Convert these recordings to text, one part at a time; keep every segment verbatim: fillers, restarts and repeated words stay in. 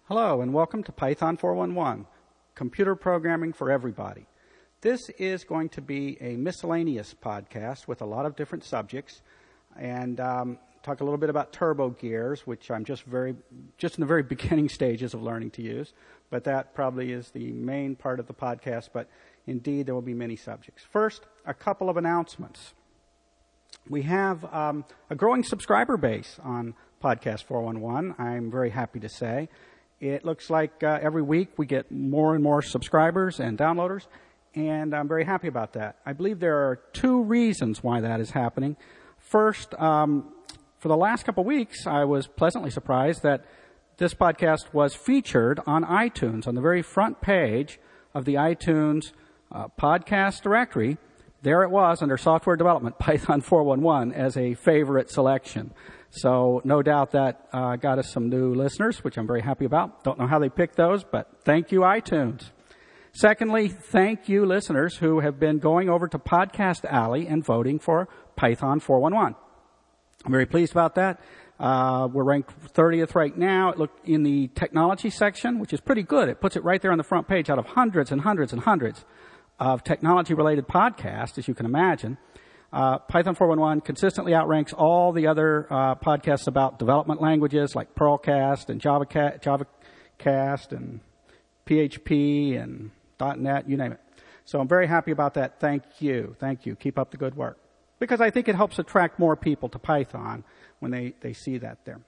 Hello and welcome to Python four one one, Computer Programming for Everybody. This is going to be a miscellaneous podcast with a lot of different subjects, and um, talk a little bit about turbo gears, which I'm just very, just in the very beginning stages of learning to use, but that probably is the main part of the podcast, but indeed there will be many subjects. First, a couple of announcements. We have um, a growing subscriber base on Podcast four one one, I'm very happy to say. It looks like uh, every week we get more and more subscribers and downloaders, and I'm very happy about that. I believe there are two reasons why that is happening. First, um, for the last couple of weeks, I was pleasantly surprised that this podcast was featured on iTunes, on the very front page of the iTunes uh, podcast directory. There it was under Software Development, Python four one one, as a favorite selection. So no doubt that uh, got us some new listeners, which I'm very happy about. Don't know how they picked those, but thank you, iTunes. Secondly, thank you, listeners who have been going over to Podcast Alley and voting for Python four one one. I'm very pleased about that. Uh, we're ranked thirtieth right now. It looked in the technology section, which is pretty good. It puts it right there on the front page out of hundreds and hundreds and hundreds of technology-related podcasts, as you can imagine. Uh, Python four one one consistently outranks all the other uh, podcasts about development languages like Perlcast and JavaCast, JavaCast and P H P and .NET, you name it. So I'm very happy about that. Thank you. Thank you. Keep up the good work. Because I think it helps attract more people to Python when they, they see that there.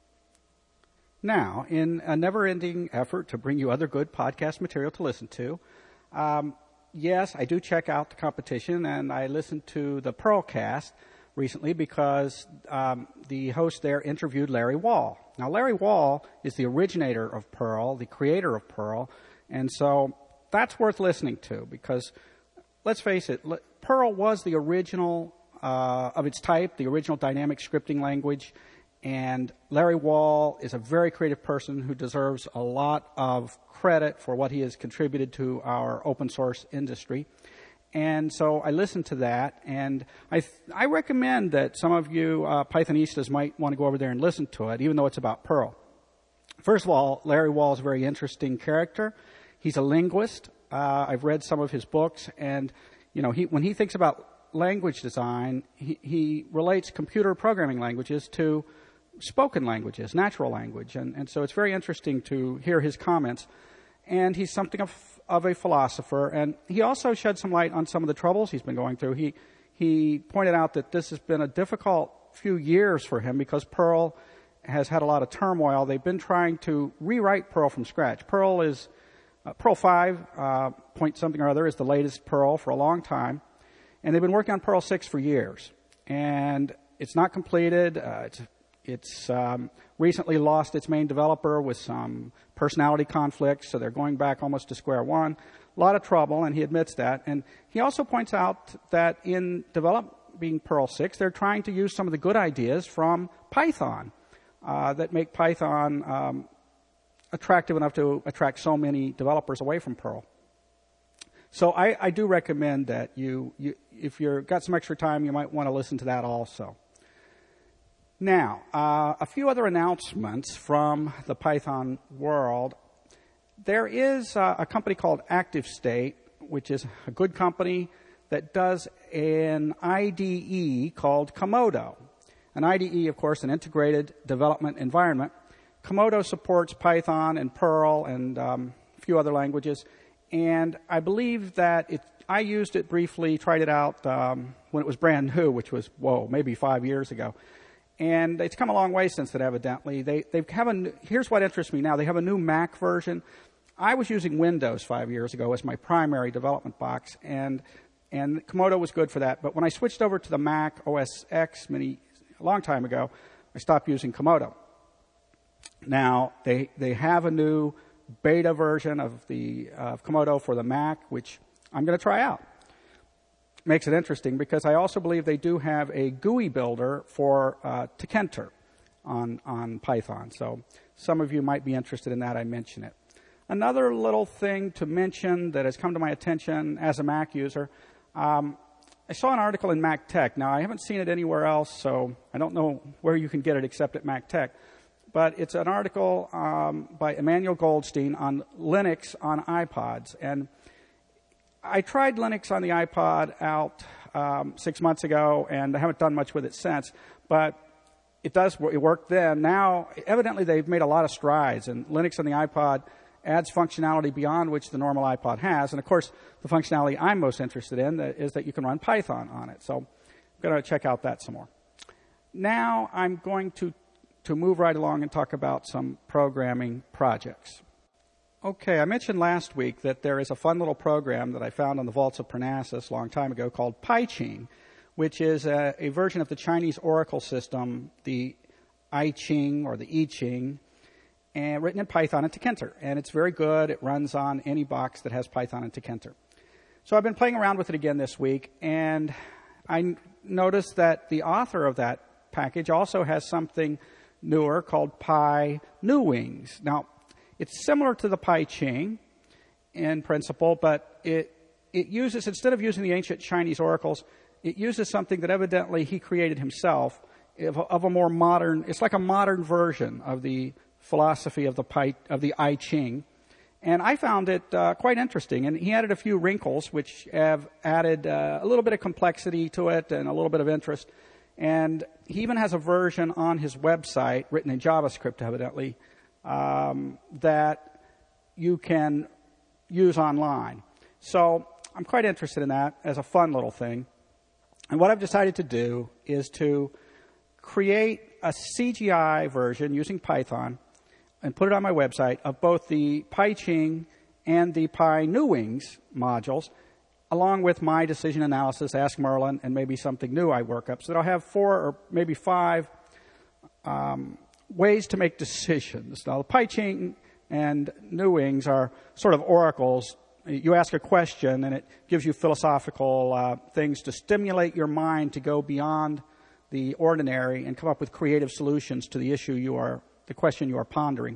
Now, in a never-ending effort to bring you other good podcast material to listen to, um, yes, I do check out the competition, and I listened to the Perlcast recently because um, the host there interviewed Larry Wall. Now, Larry Wall is the originator of Perl, the creator of Perl, and so that's worth listening to because, let's face it, Perl was the original uh, of its type, the original dynamic scripting language, and Larry Wall is a very creative person who deserves a lot of credit for what he has contributed to our open source industry. And so I listened to that, and I th- I recommend that some of you uh, Pythonistas might want to go over there and listen to it, even though it's about Perl. First of all, Larry Wall is a very interesting character. He's a linguist. Uh, I've read some of his books, and you know, he when he thinks about language design, he, he relates computer programming languages to spoken languages, natural language, and, and so it's very interesting to hear his comments. And he's something of, of a philosopher, and he also shed some light on some of the troubles he's been going through. He he pointed out that this has been a difficult few years for him because Perl has had a lot of turmoil. They've been trying to rewrite Perl from scratch. Perl is uh, Perl five uh, point something or other is the latest Perl for a long time, and they've been working on Perl six for years, and it's not completed. Uh, it's It's um, recently lost its main developer with some personality conflicts, so they're going back almost to square one. A lot of trouble, and he admits that. And he also points out that in developing Perl six, they're trying to use some of the good ideas from Python uh, that make Python um, attractive enough to attract so many developers away from Perl. So I, I do recommend that you, you, if you've got some extra time, you might want to listen to that also. Now, uh, a few other announcements from the Python world. There is uh, a company called ActiveState, which is a good company that does an I D E called Komodo. An I D E, of course, an integrated development environment. Komodo supports Python and Perl and um, a few other languages. And I believe that it, I used it briefly, tried it out um, when it was brand new, which was, whoa, maybe five years ago. And it's come a long way since then, evidently. They they have a here's what interests me now. They have a new Mac version. I was using Windows five years ago as my primary development box, and and Komodo was good for that. But when I switched over to the Mac O S X many a long time ago, I stopped using Komodo. Now they they have a new beta version of the uh, of Komodo for the Mac, which I'm going to try out. Makes it interesting because I also believe they do have a G U I builder for uh, Tkinter on, on Python. So some of you might be interested in that. I mention it. Another little thing to mention that has come to my attention as a Mac user, um, I saw an article in Mac Tech. Now, I haven't seen it anywhere else, so I don't know where you can get it except at Mac Tech. but it's an article um, by Emmanuel Goldstein on Linux on iPods. And I tried Linux on the iPod out um, six months ago, and I haven't done much with it since, but it does it worked then. Now, evidently, they've made a lot of strides, and Linux on the iPod adds functionality beyond which the normal iPod has. And, of course, the functionality I'm most interested in is that you can run Python on it. So I'm going to check out that some more. Now I'm going to, to move right along and talk about some programming projects. Okay, I mentioned last week that there is a fun little program that I found on the vaults of Parnassus a long time ago called PyChing, which is a, a version of the Chinese Oracle system, the I Ching or the I Ching, and written in Python and Tkinter. And it's very good. It runs on any box that has Python and Tkinter. So I've been playing around with it again this week, and I noticed that the author of that package also has something newer called PyNewWings. Now, it's similar to the PyChing in principle, but it, it uses, instead of using the ancient Chinese oracles, it uses something that evidently he created himself of, of a more modern, it's like a modern version of the philosophy of the Pi, of the I Ching, and I found it uh, quite interesting. And he added a few wrinkles, which have added uh, a little bit of complexity to it and a little bit of interest. And he even has a version on his website, written in JavaScript, evidently, um, that you can use online. So I'm quite interested in that as a fun little thing. And what I've decided to do is to create a C G I version using Python and put it on my website of both the PyChing and the PyNewWings modules, along with my decision analysis, Ask Merlin, and maybe something new I work up. So that I'll have four or maybe five um, ways to make decisions. Now, the PyChing and NewWings are sort of oracles. You ask a question, and it gives you philosophical uh, things to stimulate your mind to go beyond the ordinary and come up with creative solutions to the issue you are the question you are pondering.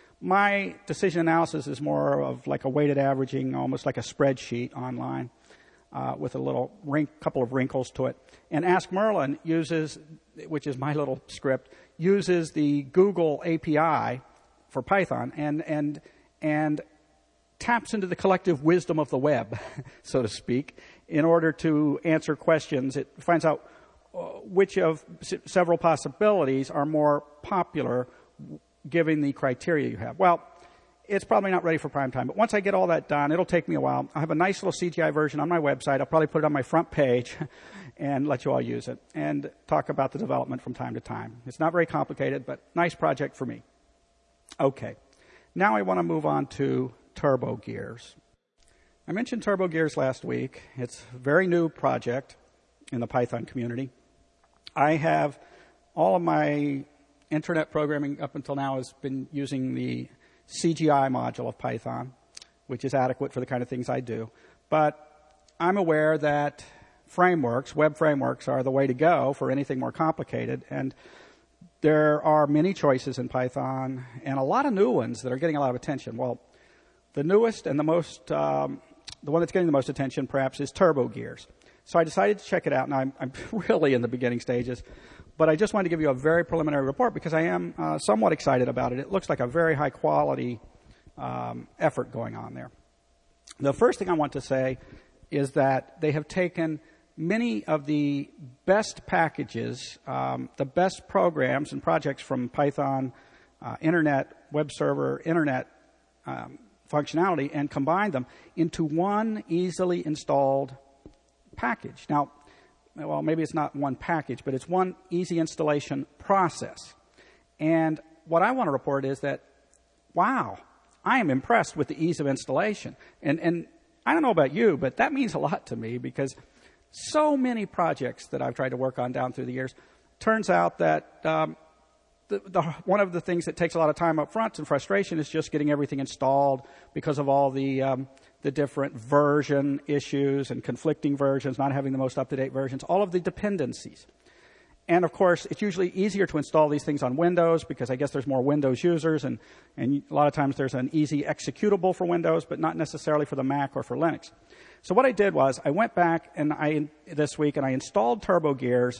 My decision analysis is more of like a weighted averaging, almost like a spreadsheet online, uh, with a little wrink, couple of wrinkles to it. And Ask Merlin uses, which is my little script, uses the Google A P I for Python and and and taps into the collective wisdom of the web, so to speak, in order to answer questions. It finds out which of s- several possibilities are more popular given the criteria you have. Well, it's probably not ready for prime time, but once I get all that done, it'll take me a while. I have a nice little C G I version on my website. I'll probably put it on my front page and let you all use it and talk about the development from time to time. It's not very complicated, but nice project for me. Okay. Now I want to move on to TurboGears. I mentioned TurboGears last week. It's a very new project in the Python community. I have all of my internet programming up until now has been using the C G I module of Python, which is adequate for the kind of things I do. But I'm aware that frameworks, web frameworks, are the way to go for anything more complicated. And there are many choices in Python and a lot of new ones that are getting a lot of attention. Well, the newest and the most, um, the one that's getting the most attention perhaps is TurboGears. So I decided to check it out. Now, I'm, I'm really in the beginning stages, but I just wanted to give you a very preliminary report because I am uh, somewhat excited about it. It looks like a very high-quality um, effort going on there. The first thing I want to say is that they have taken many of the best packages, um, the best programs and projects from Python, uh, Internet, web server, Internet um, functionality, and combined them into one easily installed package. Now, well, maybe it's not one package, but it's one easy installation process. And what I want to report is that, wow, I am impressed with the ease of installation. And, and I don't know about you, but that means a lot to me because so many projects that I've tried to work on down through the years, turns out that um, the, the, one of the things that takes a lot of time up front and frustration is just getting everything installed because of all the um, the different version issues and conflicting versions, not having the most up-to-date versions, all of the dependencies. And, of course, it's usually easier to install these things on Windows because I guess there's more Windows users, and, and a lot of times there's an easy executable for Windows, but not necessarily for the Mac or for Linux. So what I did was I went back and I this week and I installed TurboGears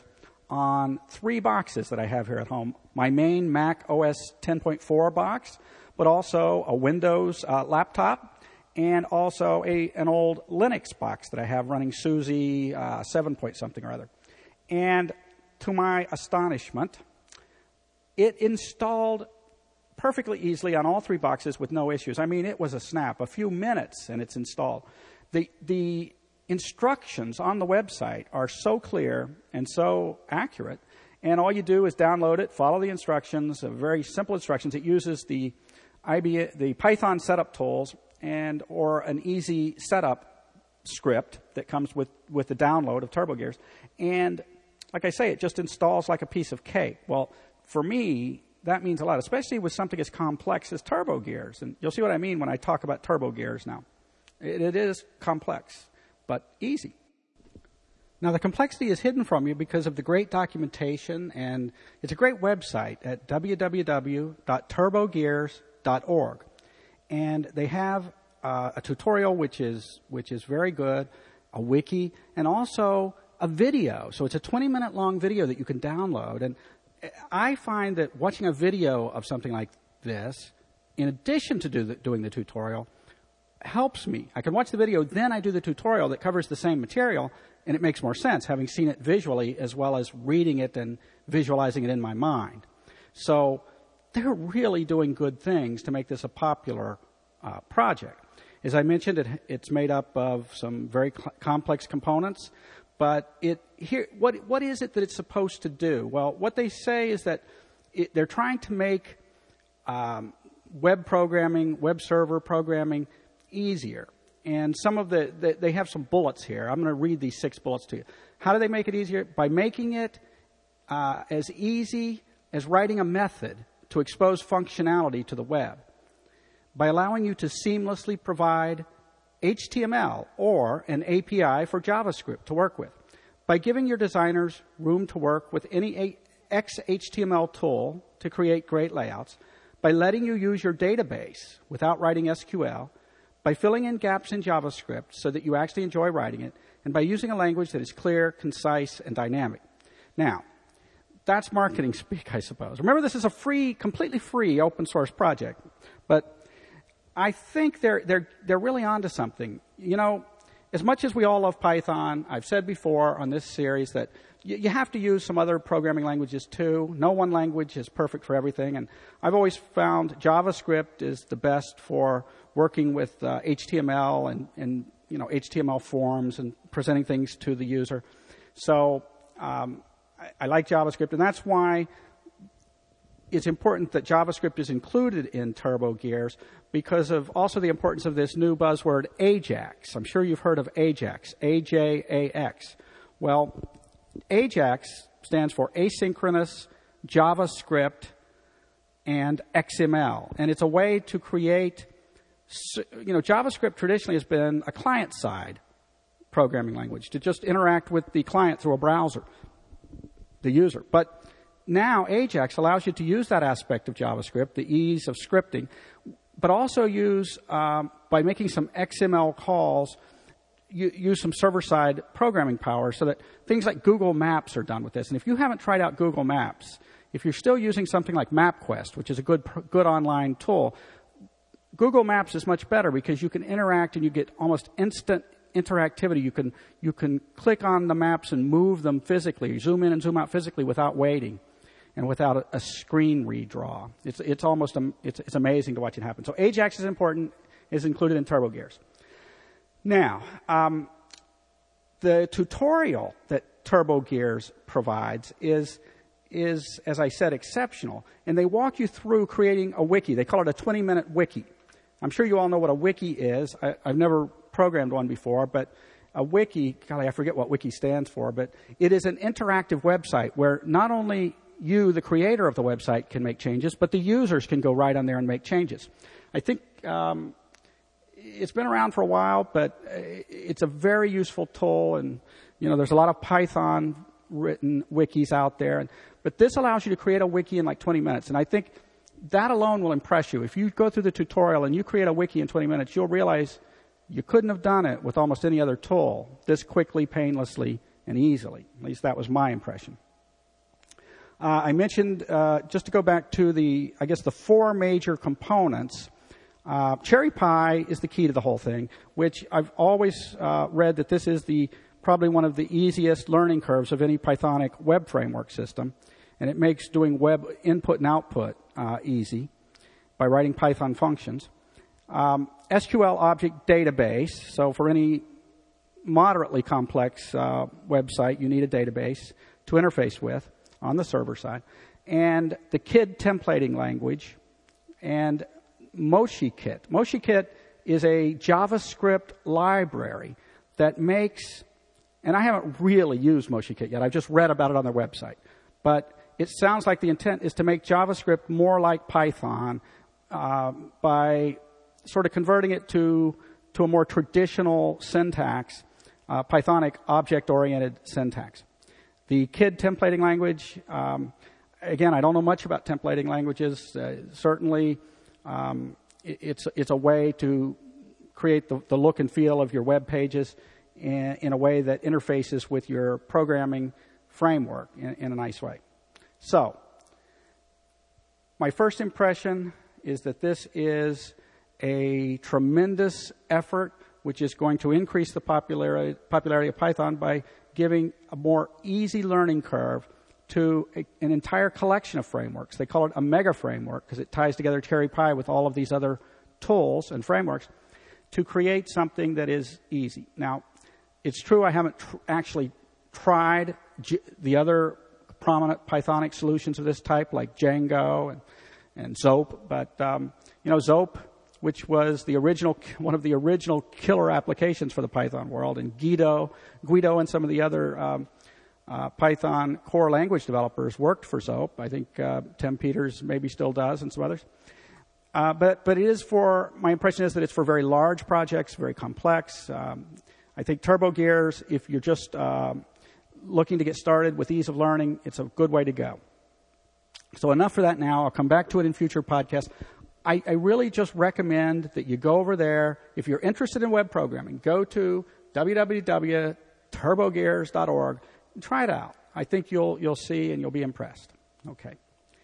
on three boxes that I have here at home. My main Mac O S ten point four box, but also a Windows uh, laptop, and also a an old Linux box that I have running SUSE uh, seven point something or other. And to my astonishment, it installed perfectly easily on all three boxes with no issues. I mean, it was a snap, a few minutes, and it's installed. The the instructions on the website are so clear and so accurate, and all you do is download it, follow the instructions, uh, very simple instructions. It uses the I B, the Python setup tools and or an easy setup script that comes with, with the download of TurboGears. And like I say, it just installs like a piece of cake. Well, for me, that means a lot, especially with something as complex as TurboGears. And you'll see what I mean when I talk about TurboGears now. It, it is complex, but easy. Now, the complexity is hidden from you because of the great documentation, and it's a great website at w w w dot turbogears dot org. And they have uh, a tutorial which is which is very good, a wiki, and also a video. So it's a twenty minute long video that you can download. And I find that watching a video of something like this, in addition to do the, doing the tutorial, helps me. I can watch the video, then I do the tutorial that covers the same material, and it makes more sense, having seen it visually as well as reading it and visualizing it in my mind. So they're really doing good things to make this a popular uh, project. As I mentioned, it, it's made up of some very cl- complex components, but it here what what is it that it's supposed to do? Well, what they say is that it, they're trying to make um, web programming, web server programming easier. And some of the, the they have some bullets here. I'm going to read these six bullets to you. How do they make it easier? By making it uh, as easy as writing a method to expose functionality to the web, by allowing you to seamlessly provide H T M L or an A P I for JavaScript to work with, by giving your designers room to work with any X H T M L tool to create great layouts, by letting you use your database without writing S Q L, by filling in gaps in JavaScript so that you actually enjoy writing it, and by using a language that is clear, concise, and dynamic. Now, that's marketing speak, I suppose. Remember, this is a free, completely free open source project, but I think they're they're they're really onto something. You know, as much as we all love Python, I've said before on this series that you, you have to use some other programming languages too. No one language is perfect for everything, and I've always found JavaScript is the best for working with uh, H T M L and and you know H T M L forms and presenting things to the user. So um, I, I like JavaScript, and that's why it's important that JavaScript is included in TurboGears, because of also the importance of this new buzzword AJAX. I'm sure you've heard of AJAX, A J A X. Well, AJAX stands for Asynchronous JavaScript and X M L, and it's a way to create, you know, JavaScript traditionally has been a client-side programming language to just interact with the client through a browser, the user. But now AJAX allows you to use that aspect of JavaScript, the ease of scripting, but also use, um, by making some X M L calls, you, use some server-side programming power so that things like Google Maps are done with this. And if you haven't tried out Google Maps, if you're still using something like MapQuest, which is a good, good online tool, Google Maps is much better because you can interact and you get almost instant interactivity. You can, you can click on the maps and move them physically, zoom in and zoom out physically without waiting and without a, a screen redraw. It's, it's almost, um, it's, it's amazing to watch it happen. So AJAX is important, is included in TurboGears. Now, um, the tutorial that TurboGears provides is, is, as I said, exceptional. And they walk you through creating a wiki. They call it a twenty minute wiki. I'm sure you all know what a wiki is. I, I've never programmed one before, but a wiki, golly, I forget what wiki stands for, but it is an interactive website where not only you, the creator of the website, can make changes, but the users can go right on there and make changes. I think um, it's been around for a while, but it's a very useful tool, and you know, there's a lot of Python written wikis out there, and, but this allows you to create a wiki in like twenty minutes, and I think that alone will impress you. If you go through the tutorial and you create a wiki in twenty minutes, you'll realize you couldn't have done it with almost any other tool this quickly, painlessly, and easily. At least that was my impression. Uh, I mentioned, uh, just to go back to the, I guess, the four major components. Uh, CherryPy is the key to the whole thing, which I've always uh, read that this is the probably one of the easiest learning curves of any Pythonic web framework system, and it makes doing web input and output uh, easy by writing Python functions. Um, S Q L Object Database, so for any moderately complex uh, website, you need a database to interface with on the server side, and the K I D templating language, and MoshiKit. MoshiKit is a JavaScript library that makes, and I haven't really used MoshiKit yet, I've just read about it on their website, but it sounds like the intent is to make JavaScript more like Python uh, by sort of converting it to, to a more traditional syntax, uh, Pythonic object-oriented syntax. The K I D templating language, um, again, I don't know much about templating languages. Uh, certainly, um, it, it's, it's a way to create the, the look and feel of your web pages in, in a way that interfaces with your programming framework in, in a nice way. So, my first impression is that this is a tremendous effort which is going to increase the popularity, popularity of Python by giving a more easy learning curve to a, an entire collection of frameworks. They call it a mega framework because it ties together CherryPy with all of these other tools and frameworks to create something that is easy. Now, it's true I haven't tr- actually tried G- the other prominent Pythonic solutions of this type like Django and, and Zope, but um, you know, Zope, which was the original, one of the original killer applications for the Python world, and Guido, Guido and some of the other um, uh, Python core language developers worked for Zope. I think uh, Tim Peters maybe still does, and some others. Uh, but but it is for, my impression is that it's for very large projects, very complex. Um, I think TurboGears, if you're just uh, looking to get started with ease of learning, it's a good way to go. So enough for that now. I'll come back to it in future podcasts. I, I really just recommend that you go over there. If you're interested in web programming, go to w w w dot turbogears dot org and try it out. I think you'll you'll see and you'll be impressed. Okay.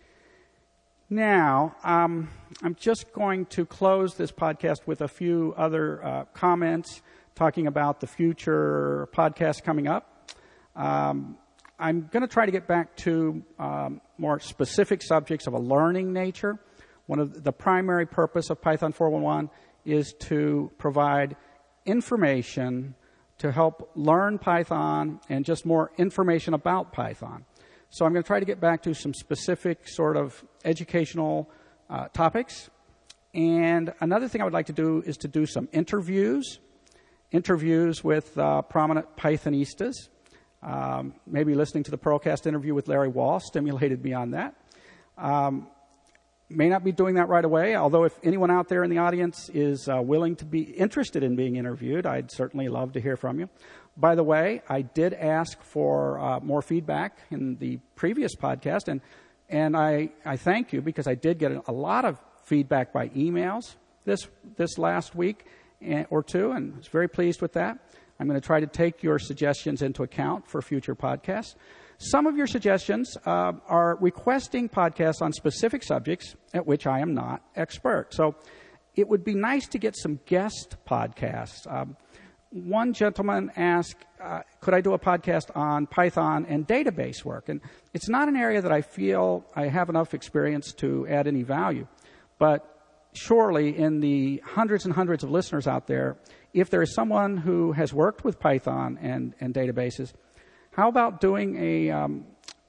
Now, um, I'm just going to close this podcast with a few other uh, comments talking about the future podcasts coming up. Um, I'm going to try to get back to um, more specific subjects of a learning nature. One of the primary purpose of Python four one one is to provide information to help learn Python and just more information about Python. So I'm going to try to get back to some specific sort of educational uh, topics. And another thing I would like to do is to do some interviews, interviews with uh, prominent Pythonistas. Um, maybe listening to the Pearlcast interview with Larry Wall stimulated me on that. Um, May not be doing that right away, although if anyone out there in the audience is uh, willing to be interested in being interviewed, I'd certainly love to hear from you. By the way, I did ask for uh, more feedback in the previous podcast, and and I, I thank you because I did get a lot of feedback by emails this this last week or two, and I was very pleased with that. I'm going to try to take your suggestions into account for future podcasts. Some of your suggestions uh, are requesting podcasts on specific subjects at which I am not expert. So it would be nice to get some guest podcasts. Um, one gentleman asked, uh, could I do a podcast on Python and database work? And it's not an area that I feel I have enough experience to add any value. But surely in the hundreds and hundreds of listeners out there, if there is someone who has worked with Python and, and databases, how about doing a um,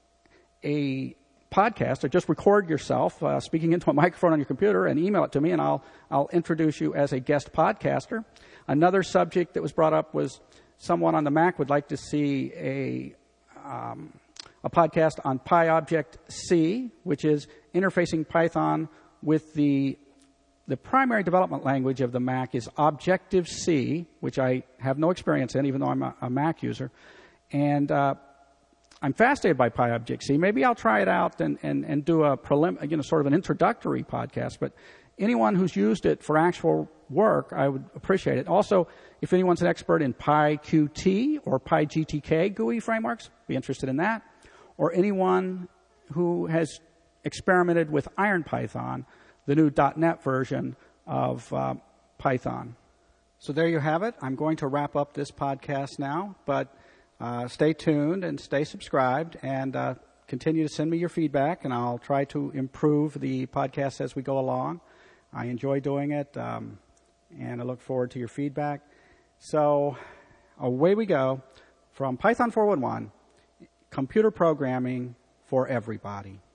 a podcast, or just record yourself uh, speaking into a microphone on your computer and email it to me, and I'll I'll introduce you as a guest podcaster. Another subject that was brought up was someone on the Mac would like to see a um, a podcast on PyObject-C, which is interfacing Python with the the primary development language of the Mac is Objective-C, which I have no experience in, even though I'm a, a Mac user. And uh, I'm fascinated by PyObject-C. Maybe I'll try it out and, and, and do a prelim, you know, sort of an introductory podcast. But anyone who's used it for actual work, I would appreciate it. Also, if anyone's an expert in PyQt or PyGTK G U I frameworks, be interested in that. Or anyone who has experimented with IronPython, the new .NET version of uh, Python. So there you have it. I'm going to wrap up this podcast now, but uh, stay tuned and stay subscribed, and uh, continue to send me your feedback, and I'll try to improve the podcast as we go along. I enjoy doing it, um, and I look forward to your feedback. So away we go from Python four one one, computer programming for everybody.